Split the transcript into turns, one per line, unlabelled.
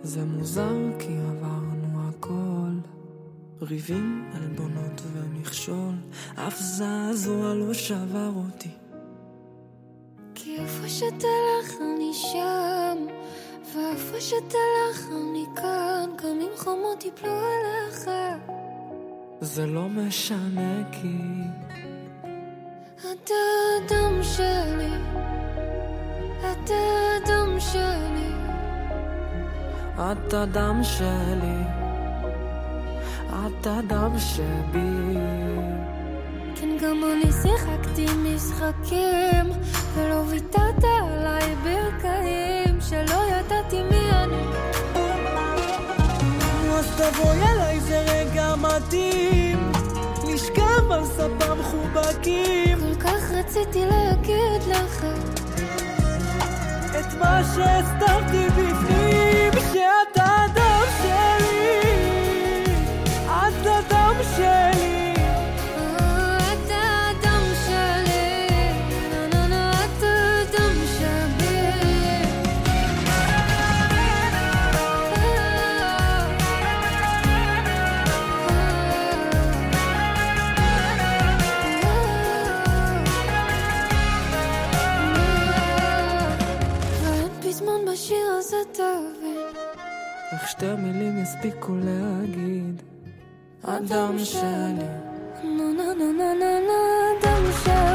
זה מוזר כי עברנו הכל, ריבים, עלבונות ומכשול, אף זעזוע לא שבר אותי.
כי איפה שתלך אני שם, ואיפה שתלך אני כאן, גם אם חומות יפלו עליך
זה לא משנה כי
אתה אדם שלי, אתה אדם שלי,
את הדם שלי, את הדם שבי.
כן, גם אני שיחקתי משחקים ולא ויתרת עליי ברכיים שלא ידעתי מי אני.
אז תבואי אליי, זה רגע מתאים לשכב על ספה מחובקים.
כל כך רציתי להגיד לך
את מה שהסתרתי בפנים, שאת הדם שלי, את הדם שלי,
את האדם שלי, נה נה נה, את האדם שלי. ואין פזמון בשיר הזה תבין
איך שתי מילים יספיקו להגיד הדם שלי,
נה נה נה נה נה, אדם שלי.